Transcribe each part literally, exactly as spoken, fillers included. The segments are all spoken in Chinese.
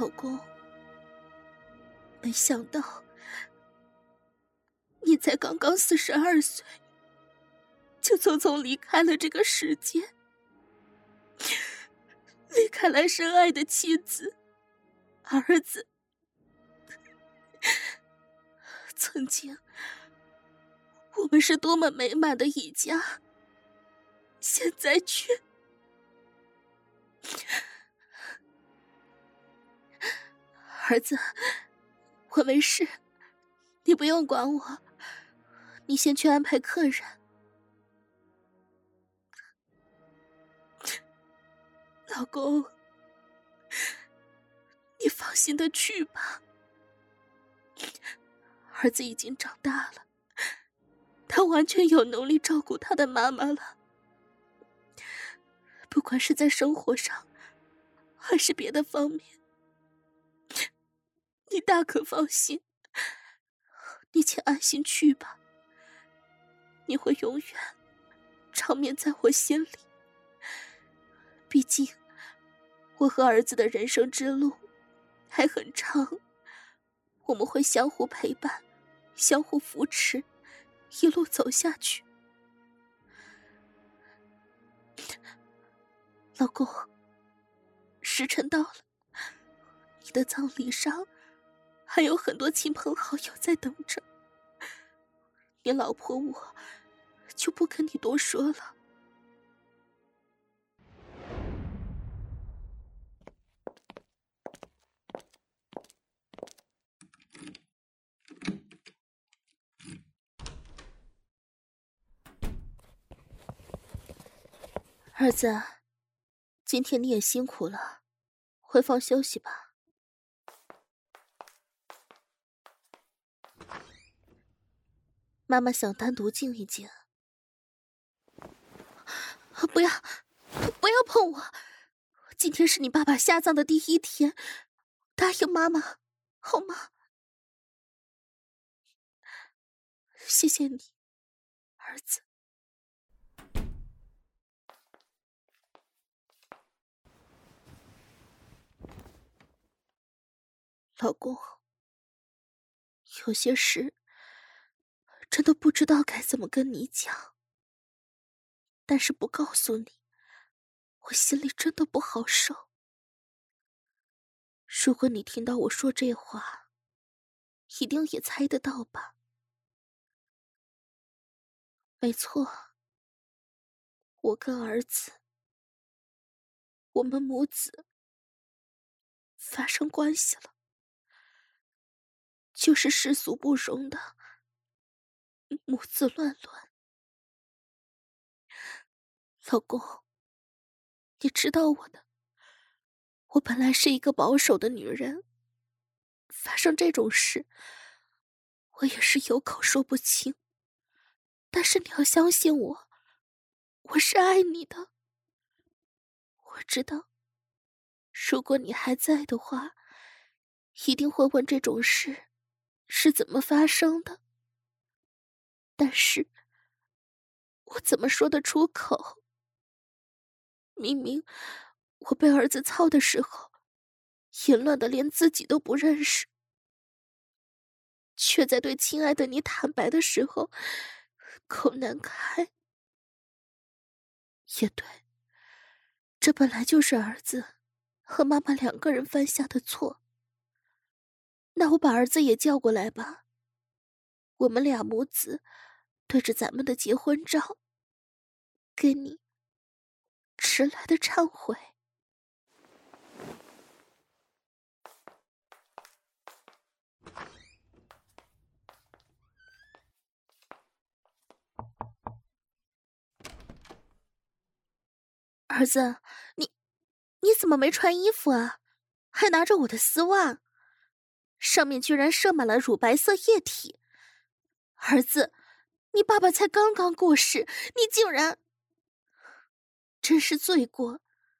老公，没想到你才刚刚四十二岁，就匆匆离开了这个世界，离开了深爱的妻子、儿子。曾经，我们是多么美满的一家，现在却……儿子，我没事，你不用管我，你先去安排客人。老公，你放心的去吧，儿子已经长大了，他完全有能力照顾他的妈妈了。不管是在生活上，还是别的方面，你大可放心，你且安心去吧。你会永远长眠在我心里。毕竟，我和儿子的人生之路还很长，我们会相互陪伴，相互扶持，一路走下去。老公，时辰到了，你的葬礼上还有很多亲朋好友在等着，你老婆我就不跟你多说了。儿子，今天你也辛苦了，回房休息吧。妈妈想单独静一静。不要，不要碰我！今天是你爸爸下葬的第一天，答应妈妈，好吗？谢谢你，儿子。老公，有些事真的不知道该怎么跟你讲，但是不告诉你，我心里真的不好受。如果你听到我说这话，一定也猜得到吧？没错，我跟儿子，我们母子发生关系了，就是世俗不容的母子乱伦。老公，你知道我的，我本来是一个保守的女人，发生这种事，我也是有口说不清。但是你要相信我，我是爱你的。我知道，如果你还在的话，一定会问这种事是怎么发生的。但是，我怎么说得出口？明明我被儿子操的时候，淫乱的连自己都不认识，却在对亲爱的你坦白的时候，口难开。也对，这本来就是儿子和妈妈两个人犯下的错。那我把儿子也叫过来吧，我们俩母子对着咱们的结婚照，给你迟来的忏悔。儿子，你你怎么没穿衣服啊？还拿着我的丝袜，上面居然射满了乳白色液体。儿子，你爸爸才刚刚过世，你竟然……真是罪过。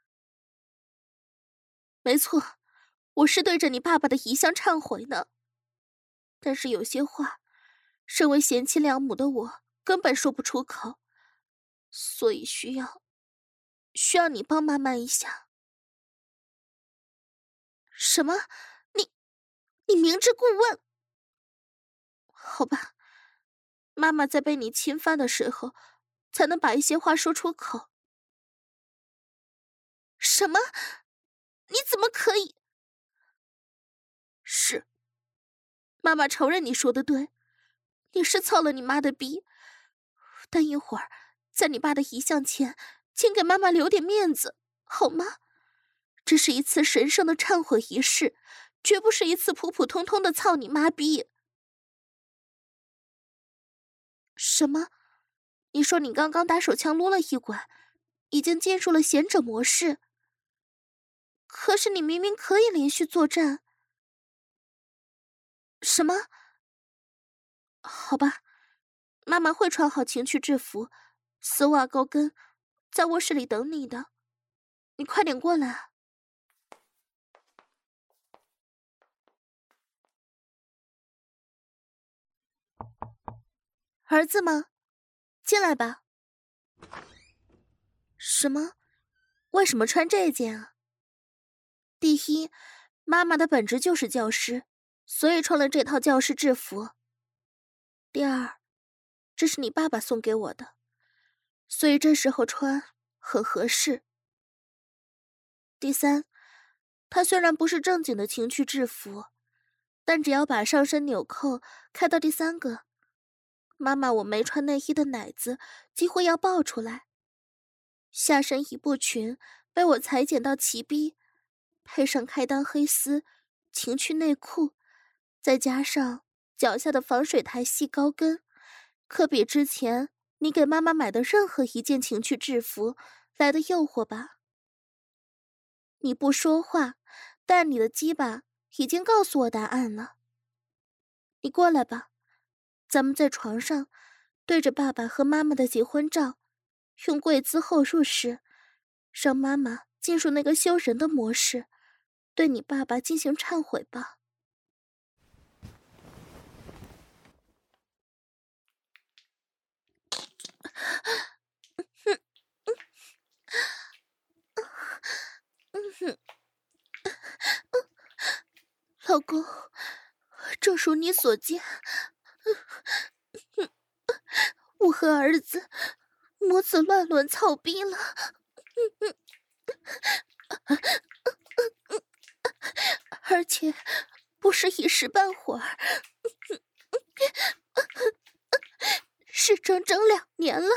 没错，我是对着你爸爸的遗像忏悔呢。但是有些话，身为贤妻良母的我根本说不出口，所以需要需要你帮妈妈一下。 什么？你你明知故问？好吧，妈妈在被你侵犯的时候，才能把一些话说出口。什么？你怎么可以？是，妈妈承认你说的对，你是操了你妈的逼。但一会儿，在你爸的遗像前，请给妈妈留点面子，好吗？这是一次神圣的忏悔仪式，绝不是一次普普通通的操你妈逼。什么？你说你刚刚打手枪撸了一管，已经进入了贤者模式。可是你明明可以连续作战。什么？好吧，妈妈会穿好情趣制服，丝袜高跟，在卧室里等你的。你快点过来。儿子吗？进来吧。什么？为什么穿这件啊？第一，妈妈的本职就是教师，所以穿了这套教师制服。第二，这是你爸爸送给我的，所以这时候穿很合适。第三，它虽然不是正经的情趣制服，但只要把上身纽扣开到第三个，妈妈我没穿内衣的奶子几乎要爆出来。下身一步裙被我裁剪到齐逼，配上开裆黑丝情趣内裤，再加上脚下的防水台细高跟，可比之前你给妈妈买的任何一件情趣制服来的诱惑吧？你不说话，但你的鸡巴已经告诉我答案了。你过来吧，咱们在床上对着爸爸和妈妈的结婚照，用跪姿后入时，让妈妈进入那个羞人的模式，对你爸爸进行忏悔吧。老公，正如你所见，我和儿子母子乱伦操逼了。而且不是一时半会儿，是整整两年了。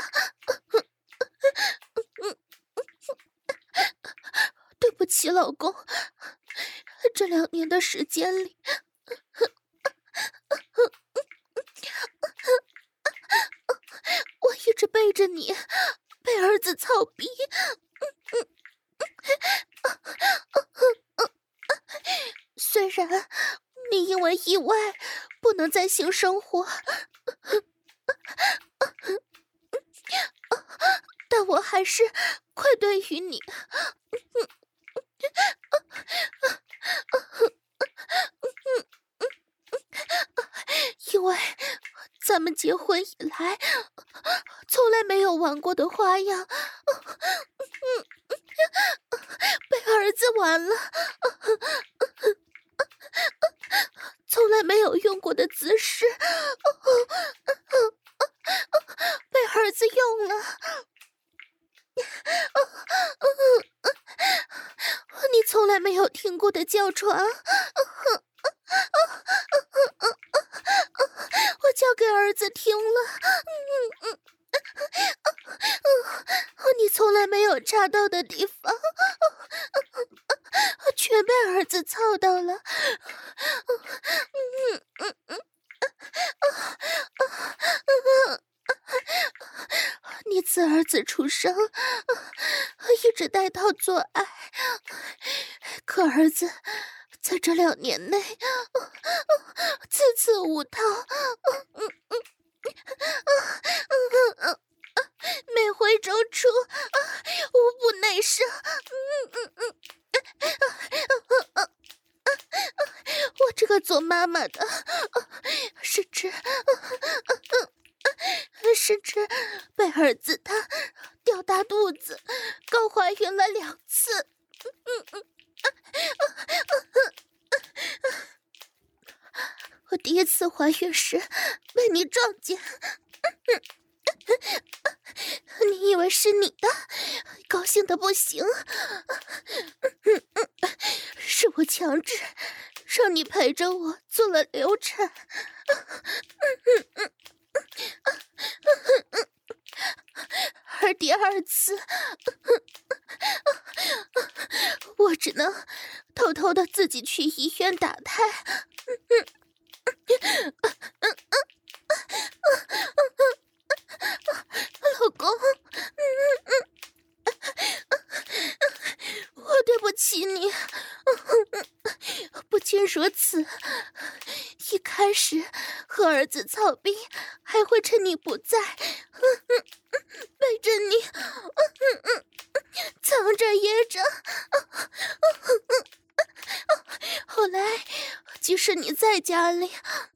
对不起，老公，这两年的时间里，我一直背着你，被儿子操逼。虽然你因为意外不能再性生活，但我还是愧对于你。因为咱们结婚以来从来没有玩过的花样，被儿子玩了。从来没有用过的姿势，被儿子用了。你从来没有听过的叫床，我叫给儿子听了。你从来没有插到的地方，全被儿子操到了。你自儿子出生一直带套做爱，可儿子在这两年内次次无套，每回周出无不内射。我这个做妈妈的，甚至甚至被儿子他吊大肚子，搞怀孕了两次。 我第一次怀孕时被你撞见，你以为是你的，高兴的不行，是我强制让你陪着我做了流产。而第二次，我只能偷偷的自己去医院打胎。老公，我对不起你。不仅如此，一开始和儿子操逼，还会趁你不在背着你藏着掖着。后来即使你在家里，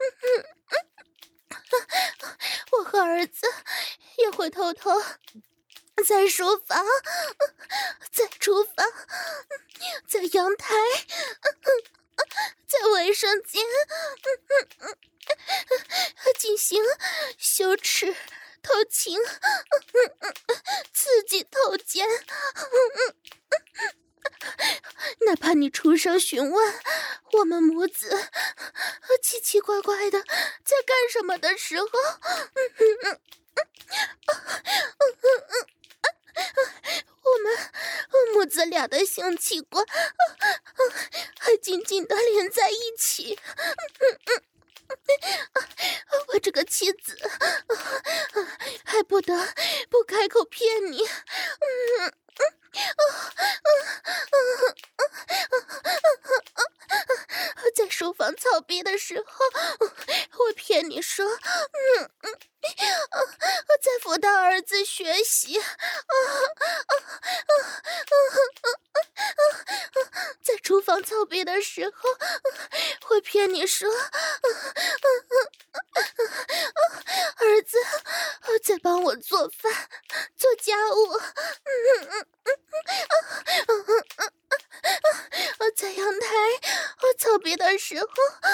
我和儿子也会偷偷在书房，在厨房，在阳台，在卫生间进行羞耻、偷情、刺激、偷奸。哪怕你出声询问我们母子奇奇怪怪的在干什么的时候，我们母子俩的性器官还紧紧地连在一起。我这个妻子还不得不开口骗你。在书房操逼的时候，我骗你说，嗯嗯，在辅导儿子学习。在厨房操逼的时候，会骗你说，儿子在帮我做饭、做家务。在阳台操逼的时候，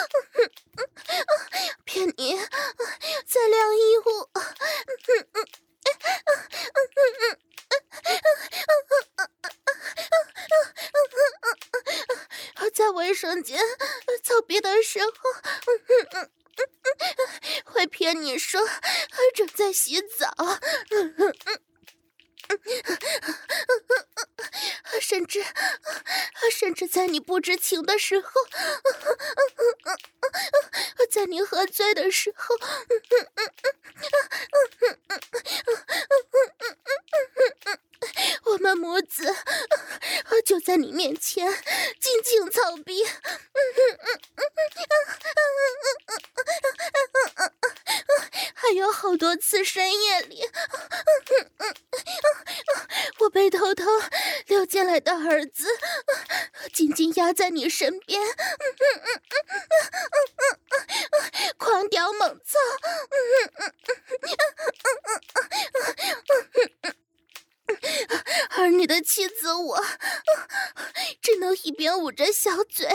骗你在晾衣服。在卫生间操逼的时候，会骗你说正在洗澡。甚至甚至在你不知情的时候，在你喝醉的时候，我们母子就在你面前尽情操逼。还有好多次深夜里，我被偷偷溜进来的儿子紧紧压在你身边，狂屌猛操。而你的妻子我只能一边捂着小嘴，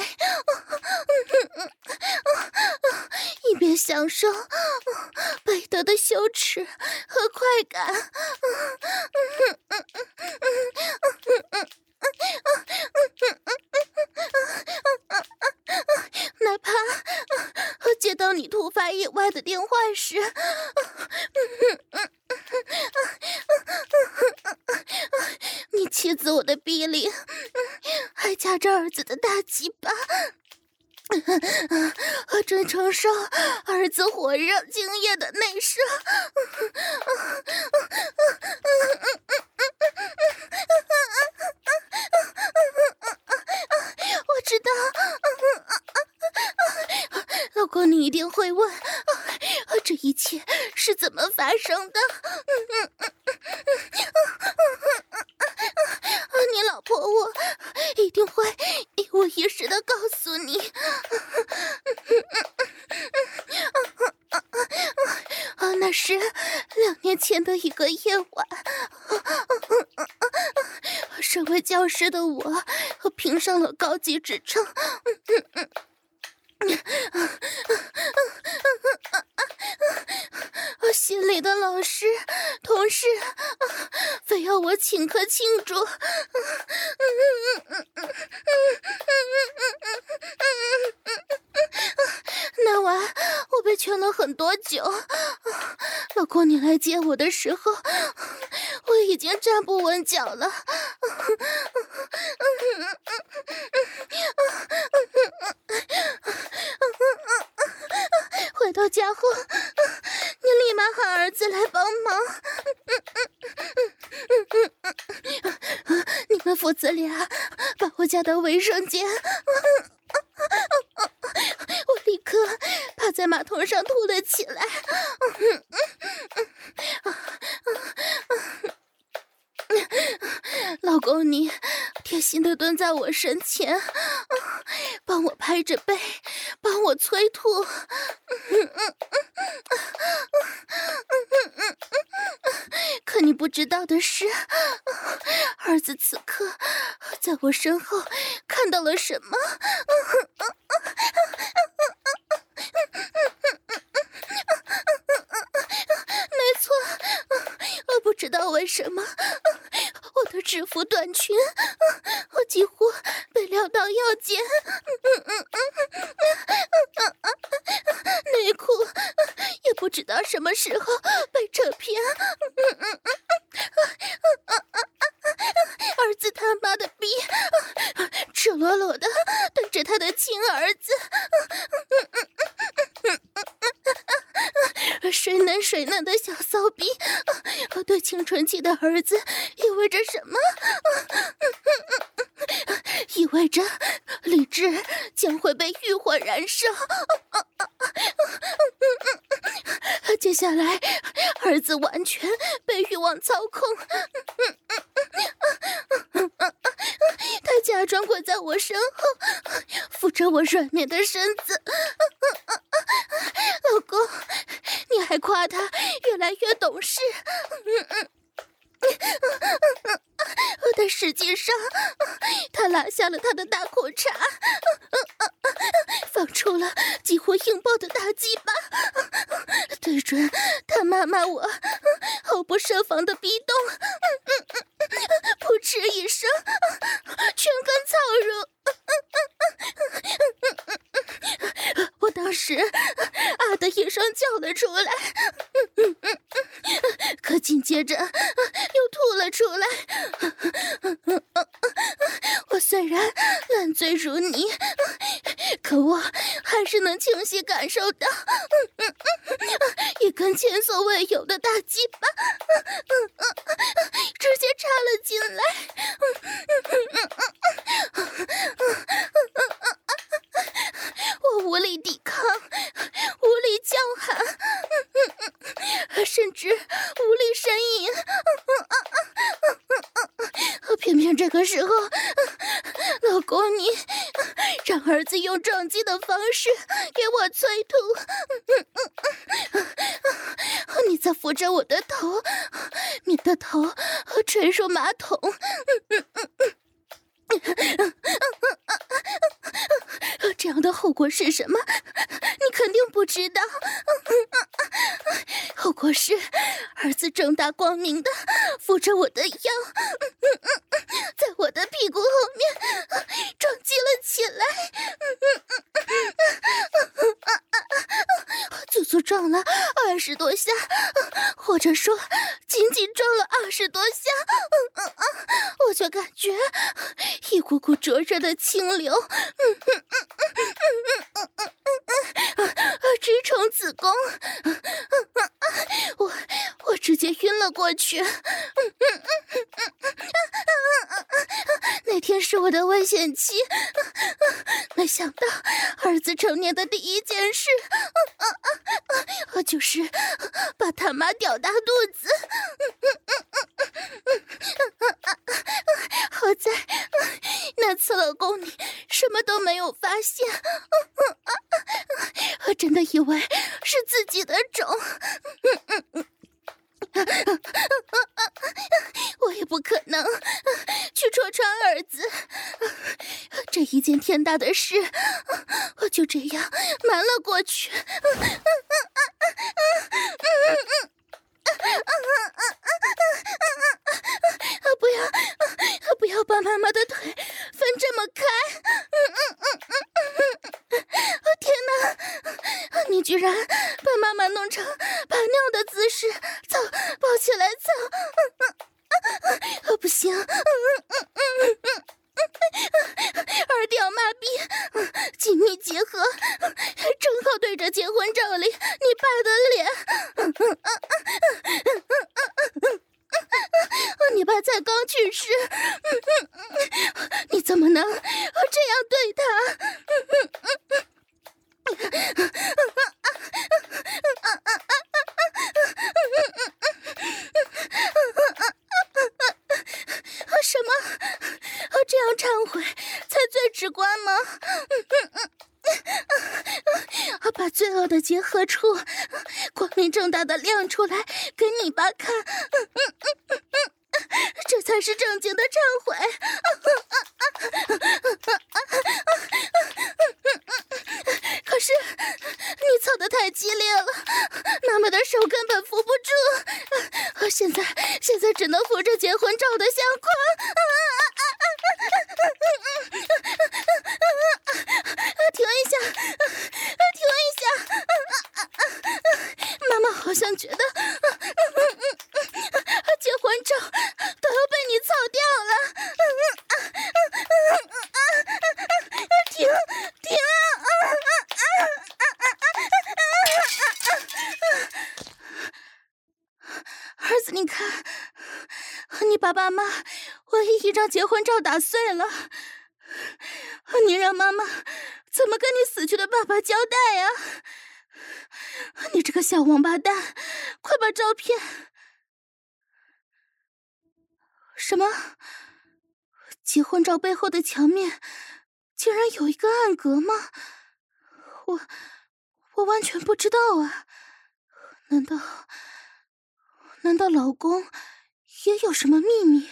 一边享受被得的羞耻和快感。哪怕接到你突发意外的电话时，你妻子我的逼里还夹着儿子的大鸡巴，正承受儿子火热精液的内射。我知道，老公，你一定会问，这一切是怎么发生的？你老婆我一定会一五一十的告诉你。那是两年前的一个夜晚， 身为教师的我，评上了高级职称。心里的老师、同事，非要我请客庆祝。那晚我被劝了很多酒，老公你来接我的时候，我已经站不稳脚了。回到家后，你立马喊儿子来帮忙。你们父子俩把我架到卫生间，我立刻趴在马桶上吐了起来。老公你贴心的蹲在我身前，帮我拍着背，帮我催吐。可你不知道的是，儿子此刻在我身后看到了什么？没错，我不知道为什么我的制服短裙我几乎被撩到腰间，内裤也不知道什么时候被扯偏。儿子他妈的逼赤裸裸的对着他的亲儿子，水嫩水嫩的小骚逼对青春期的儿子意味着什么？意味着理智将会被欲火燃烧。接下来儿子完全被欲望操控，他假装跪在我身后，扶着我软绵的身子。老公，你还夸他越来越懂事。但实际上他拉下了他的大裤衩，放出了几乎硬爆的大鸡巴，对准他妈妈我毫不设防的逼动，噗嗤一声，全根操入。我当时啊的一声叫了出来，可紧接着又吐了出来。我虽然烂醉如泥，可我还是能清晰感受到一根前所未有的大鸡巴直接插了进来。我无力抵抗，无力叫喊，甚至无力呻吟。偏偏这个时候，老公你让儿子用撞击的方式给我催吐，你在扶着我的头，你的头垂入马桶。这样的后果是什么？你肯定不知道。后果是儿子正大光明的扶着我的腰，在我的屁股后面撞击了起来，足足撞了二十多下，或者说仅仅撞了二十多下，我就感觉一股股灼热的清流直冲子宫，我我直接晕了过去。那天是我的危险期，没想到儿子成年的第一件事就是把他妈屌大肚子。好在那次老公你什么都没有发现，我真的以为是自己的种。我也不可能去戳一件天大的事，我就这样瞒了过去。不要，不要把妈妈的腿分这么开！天哪，你居然把妈妈弄成把尿的姿势，操，抱起来操！不行！二屌麻痹，紧密结合，正好对着结婚照里你爸的脸。你爸才刚去世，你怎么能这样对他？什么？这样忏悔才最直观吗？把罪恶的结合处光明正大的亮出来给你爸看，这才是正经的忏悔。可是你操得太激烈了，妈妈的手根本扶不住，现在现在只能扶着结婚照的相框。停一下，停一下！妈妈好像觉得结婚照都要被你操掉了。停停！儿子，你看，你把爸妈唯一一张结婚照打碎了，你让妈妈怎么跟你死去的爸爸交代呀？你这个小王八蛋，快把照片……什么？结婚照背后的墙面竟然有一个暗格吗？我我完全不知道啊！难道难道老公也有什么秘密？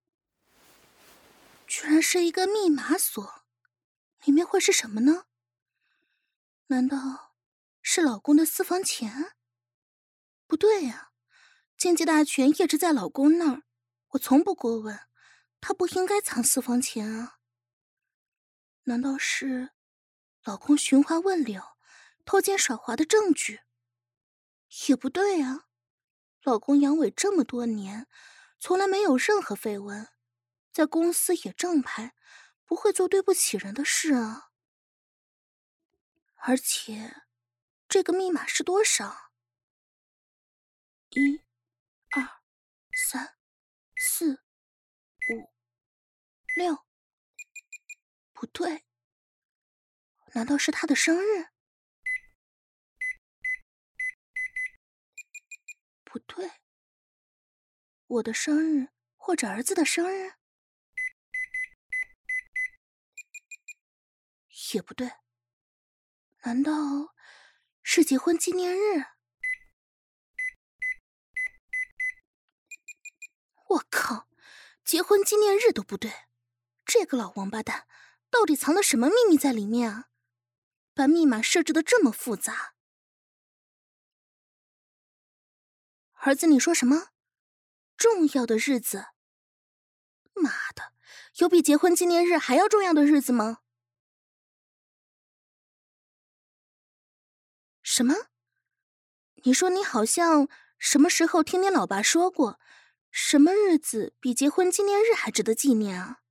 居然是一个密码锁，里面会是什么呢？难道是老公的私房钱？不对呀，经济大权一直在老公那儿，我从不过问，他不应该藏私房钱啊。难道是老公寻花问柳、偷奸耍滑的证据？也不对啊，老公阳痿这么多年，从来没有任何绯闻，在公司也正派，不会做对不起人的事啊。而且这个密码是多少？一、二、三、四、五、六。不对，难道是他的生日？不对，我的生日或者儿子的生日？也不对，难道是结婚纪念日？我靠，结婚纪念日都不对，这个老王八蛋到底藏了什么秘密在里面啊？把密码设置的这么复杂。儿子，你说什么？重要的日子？妈的，有比结婚纪念日还要重要的日子吗？什么？你说你好像什么时候听你老爸说过，什么日子比结婚纪念日还值得纪念啊？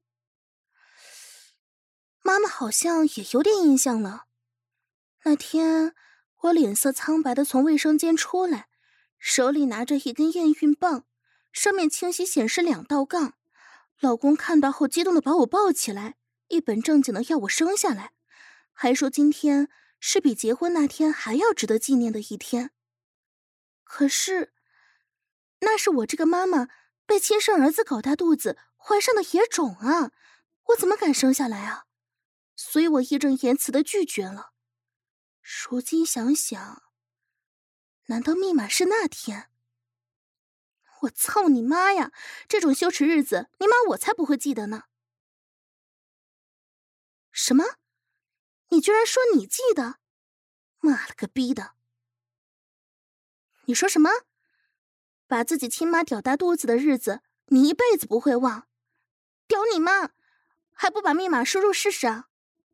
妈妈好像也有点印象了。那天我脸色苍白的从卫生间出来，手里拿着一根验孕棒，上面清晰显示两道杠。老公看到后激动的把我抱起来，一本正经的要我生下来，还说今天是比结婚那天还要值得纪念的一天。可是那是我这个妈妈被亲生儿子搞大肚子怀上的野种啊，我怎么敢生下来啊？所以我义正言辞的拒绝了。如今想想，难道密码是那天？我操你妈呀，这种羞耻日子你妈我才不会记得呢。 什么？你居然说你记得？妈了个逼的！你说什么？把自己亲妈屌大肚子的日子，你一辈子不会忘。屌你妈！还不把密码输入试试啊？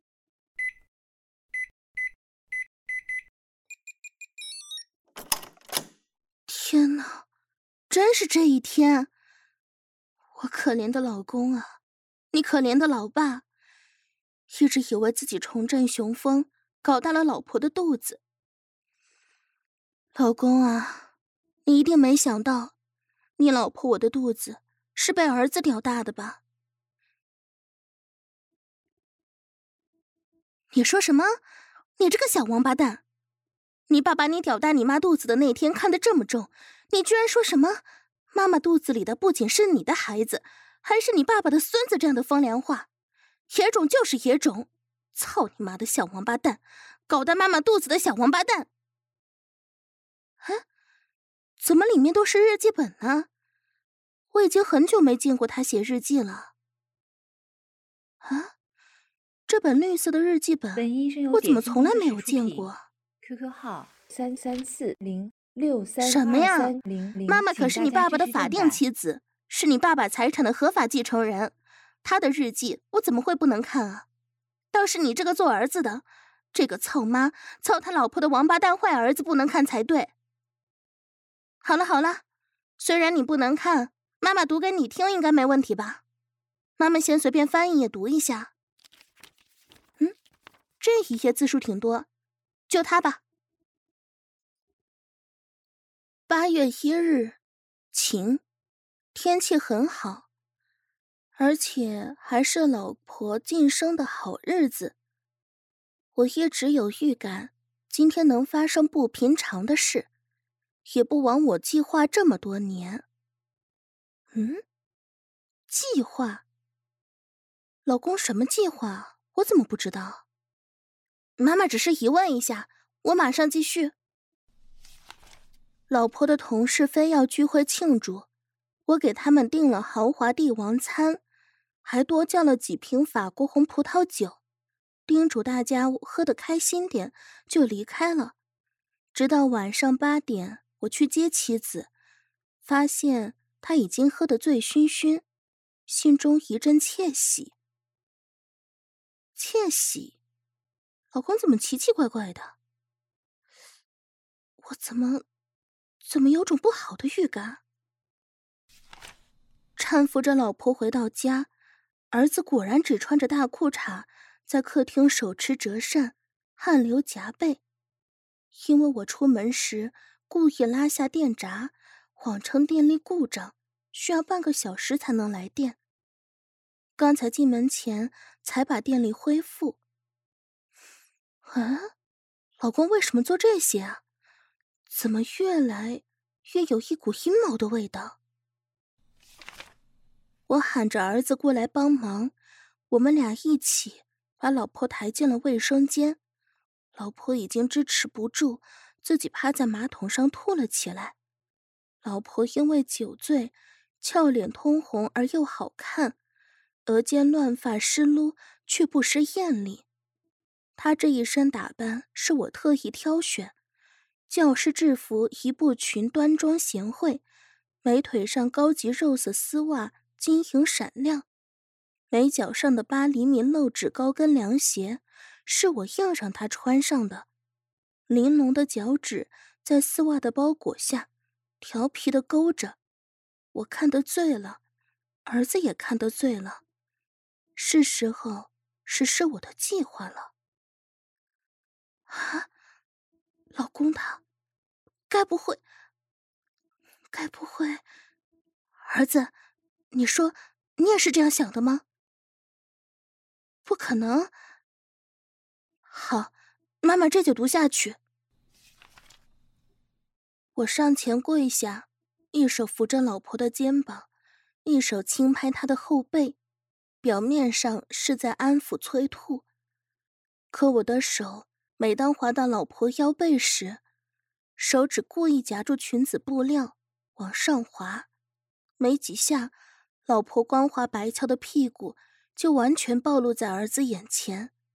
天哪，真是这一天！我可怜的老公啊，你可怜的老爸，一直以为自己重振雄风，搞大了老婆的肚子。老公啊，你一定没想到，你老婆我的肚子是被儿子屌大的吧？你说什么？你这个小王八蛋！你爸把你屌大你妈肚子的那天看得这么重，你居然说什么妈妈肚子里的不仅是你的孩子，还是你爸爸的孙子这样的风凉话？野种就是野种，操你妈的小王八蛋，搞大妈妈肚子的小王八蛋！啊，怎么里面都是日记本呢？我已经很久没见过他写日记了。啊，这本绿色的日记本，我怎么从来没有见过 ？Q Q 号三三四零六三什么呀？ 零零。 妈妈可是你爸爸的法定妻子，是你爸爸财产的合法继承人，他的日记我怎么会不能看啊？倒是你这个做儿子的，这个操妈操他老婆的王八蛋坏儿子不能看才对。好了好了，虽然你不能看，妈妈读给你听应该没问题吧？妈妈先随便翻一页读一下。嗯，这一页字数挺多，就它吧。八月一日，晴，天气很好，而且还是老婆晋升的好日子。我一直有预感，今天能发生不平常的事，也不枉我计划这么多年。嗯，计划？老公什么计划？我怎么不知道？妈妈只是疑问一下，我马上继续。老婆的同事非要聚会庆祝，我给他们订了豪华帝王餐，还多叫了几瓶法国红葡萄酒，叮嘱大家喝得开心点，就离开了。直到晚上八点，我去接妻子，发现她已经喝得醉醺醺，心中一阵窃喜。窃喜？老公怎么奇奇怪怪的？我怎么怎么有种不好的预感？搀扶着老婆回到家，儿子果然只穿着大裤衩，在客厅手持折扇，汗流浃背。因为我出门时故意拉下电闸，谎称电力故障，需要半个小时才能来电。刚才进门前才把电力恢复。啊，老公为什么做这些啊？怎么越来越有一股阴谋的味道？我喊着儿子过来帮忙，我们俩一起把老婆抬进了卫生间。老婆已经支持不住，自己趴在马桶上吐了起来。老婆因为酒醉，俏脸通红而又好看，额间乱发湿撸，却不失艳丽。她这一身打扮是我特意挑选，教师制服一步裙，端庄贤惠，美腿上高级肉色丝袜晶莹闪亮，美脚上的八厘米露趾高跟凉鞋是我硬让她穿上的，玲珑的脚趾在丝袜的包裹下调皮的勾着。我看得醉了，儿子也看得醉了，是时候实施我的计划了。啊，老公他该不会该不会儿子，你说你也是这样想的吗？不可能。好，妈妈这就读下去。我上前跪下，一手扶着老婆的肩膀，一手轻拍她的后背，表面上是在安抚催吐。可我的手每当滑到老婆腰背时，手指故意夹住裙子布料往上滑，没几下，老婆光滑白翘的屁股就完全暴露在儿子眼前。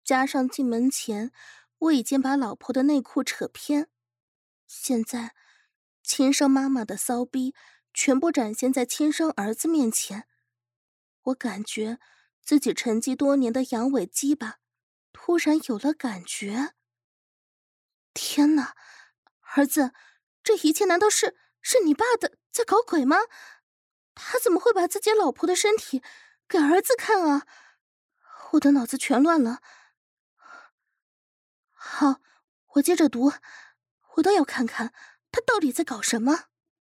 加上进门前我已经把老婆的内裤扯偏，现在亲生妈妈的骚逼全部展现在亲生儿子面前，我感觉自己沉寂多年的阳痿鸡巴突然有了感觉。天哪，儿子，这一切难道是是你爸的在搞鬼吗？他怎么会把自己老婆的身体给儿子看啊？我的脑子全乱了。好，我接着读，我倒要看看他到底在搞什么。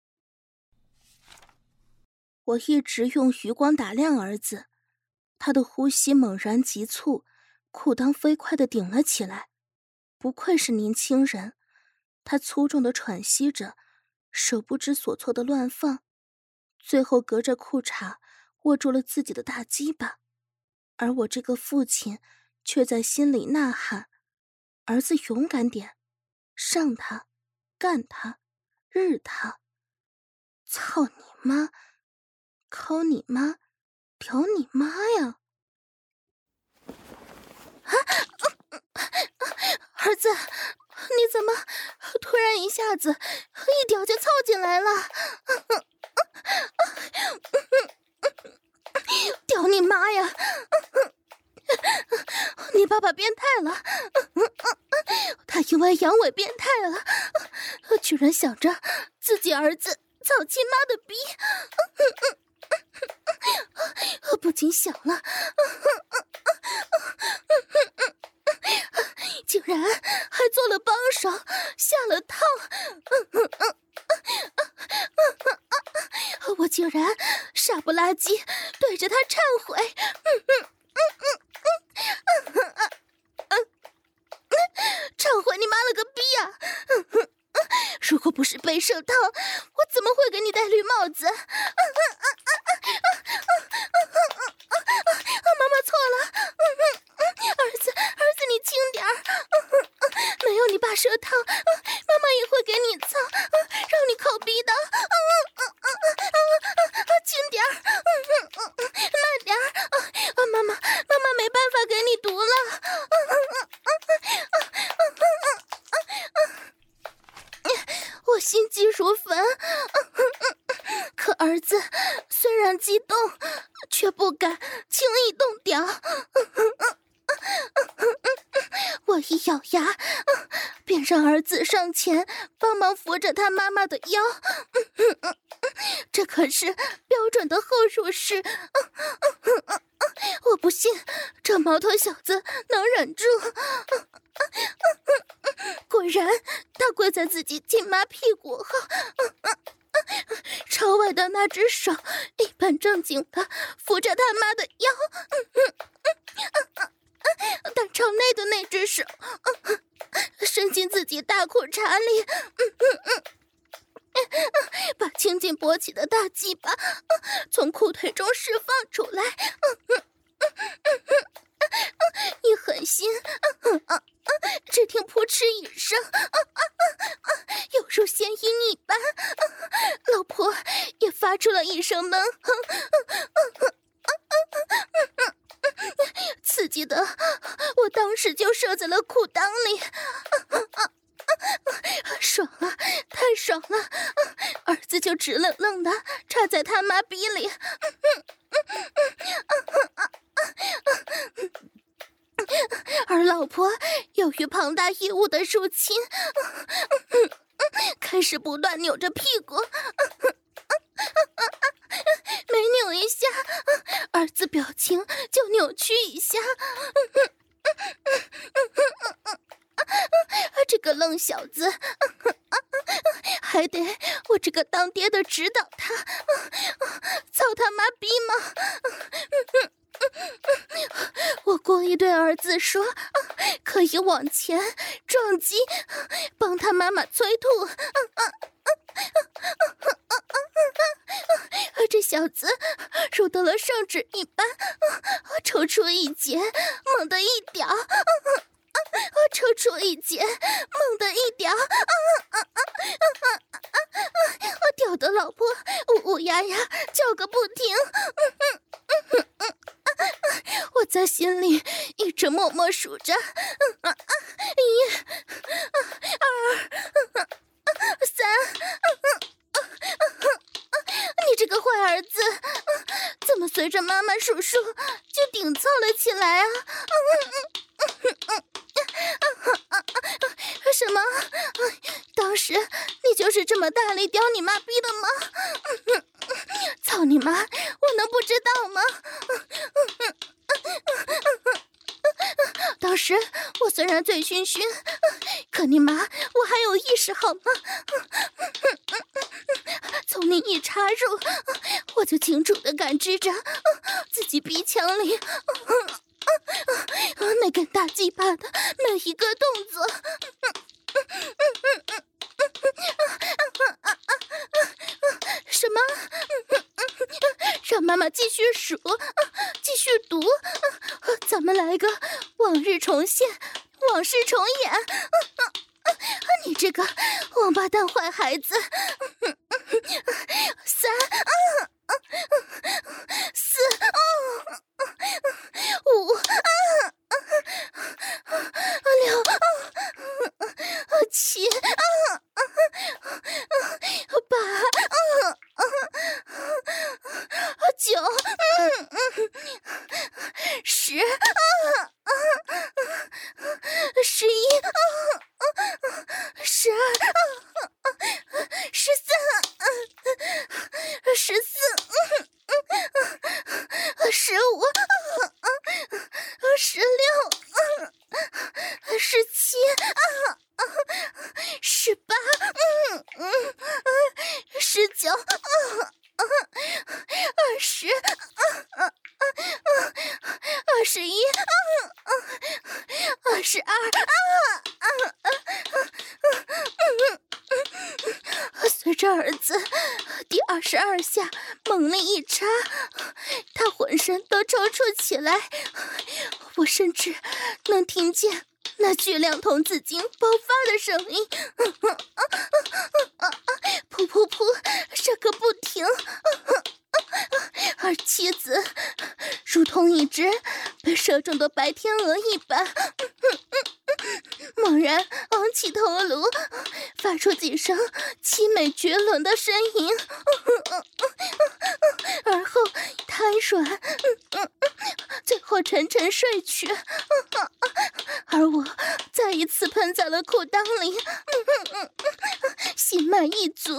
我一直用余光打量儿子，他的呼吸猛然急促，裤裆飞快地顶了起来。不愧是年轻人，他粗重地喘息着，手不知所措地乱放，最后隔着裤衩握住了自己的大鸡巴。而我这个父亲却在心里呐喊：儿子勇敢点，上他，干他，日他！操你妈！靠你妈！屌你妈呀！啊！儿子，你怎么突然一下子一屌就凑进来了？屌你妈呀！你爸爸变态了，他因为阳痿变态了，居然想着自己儿子操亲妈的逼，不禁想了，竟然还做了帮手，下了套，我竟然傻不拉几对着他忏悔，忏悔你妈了个逼呀！如果不是被射套，我怎么会给你戴绿帽子？妈妈错了，儿子，儿子你轻点儿，没有你爸射套，妈妈也会给你操，让你靠逼的，轻点儿，慢点儿，妈妈，妈妈没办法给你读了。我心急如焚，可儿子虽然激动，却不敢轻易动屌。我一咬牙，便让儿子上前帮忙扶着他妈妈的腰。这可是标准的后入式，我不信这毛头小子能忍住。果然，他跪在自己亲妈屁股后，朝外的那只手一本正经的扶着他妈的腰，但朝内的那只手伸进自己大裤衩里，把青筋勃起的大鸡巴从裤腿中释放出来，一狠心，只听扑哧一声，犹如弦音一般，老婆也发出了一声闷哼，刺激的我当时就射在了裤裆里，爽了，太爽了！儿子就直愣愣的插在他妈逼里，而老婆由于庞大异物的入侵，开始不断扭着屁股，每扭一下，儿子表情就扭曲一下。这个愣小子，还得我这个当爹的指导他，操他妈逼吗？我故意对儿子说，可以往前撞击，帮他妈妈催吐。这小子如得了圣旨一般，抽出一节，猛地一屌，抽出一节，猛地一屌，屌的老婆呜呜呀呀叫个不停。我在心里一直默默数着，一、二、三。你这个坏儿子，怎么随着妈妈数数就顶凑了起来啊？什么？当时你就是这么大力叼你妈逼的吗？操你妈！我能不知道吗？当时我虽然醉醺醺，可你妈我还有意识好吗？从你一插入，我就清楚地感知着自己鼻腔里那根大鸡巴的每一个动作。什么？让妈妈继续数，继续读，咱们来个往日重现，往事重演。你这个王八蛋坏孩子！三、四、五、六、七、八、九、十、十一、十二、十三、十四、十五、十六、十七、十八、十九、二十、二十一、二十二。随着儿子第二十二下猛力一插，他浑身都抽搐起来，我甚至能听见那巨量童子精爆发的声音，噗噗噗，这个不停。而妻子如同一只被射中的白天鹅一般，猛然昂起头颅，发出几声凄美绝伦的呻吟，而后瘫软，最后沉沉睡去。而我再一次喷在了裤裆里，心满意足。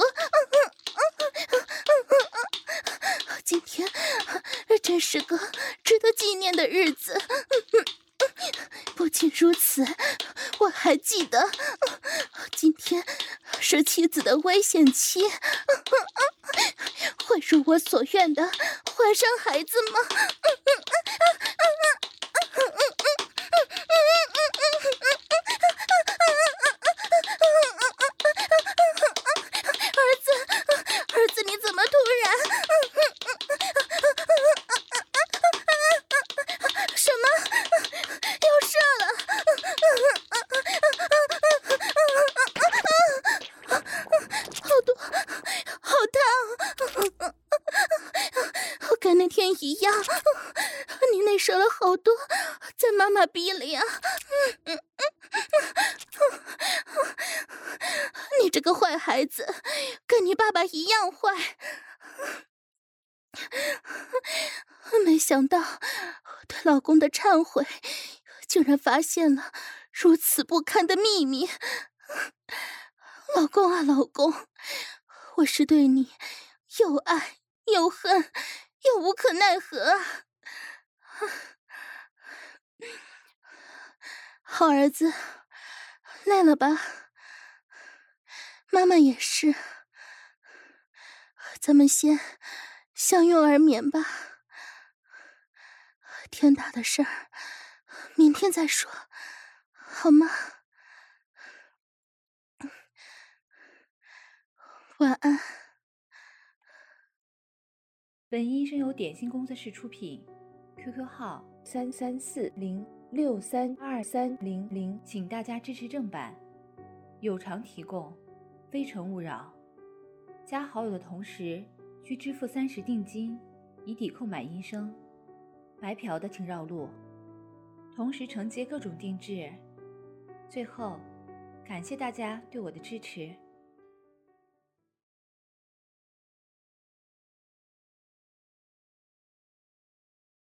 今天真是个值得纪念的日子。不仅如此，我还记得今天是妻子的危险期，会如我所愿的怀上孩子吗？儿子，儿子，你怎么突然？什么？要射了？好多，好烫！跟那天一样，你内射了好多，在妈妈逼里啊！你这个坏孩子，跟你爸爸一样坏。没想到对老公的忏悔，竟然发现了如此不堪的秘密。老公啊，老公，我是对你又爱又恨又无可奈何啊！好儿子，累了吧？妈妈也是，咱们先相拥而眠吧。天大的事儿，明天再说，好吗？晚安。 本音声由点心工作室出品 ，Q Q 号三三四零六三二三零零，请大家支持正版，有偿提供，非诚勿扰。加好友的同时需支付三十定金，以抵购买音声。白嫖的请绕路。 同时承接各种定制。最后，感谢大家对我的支持。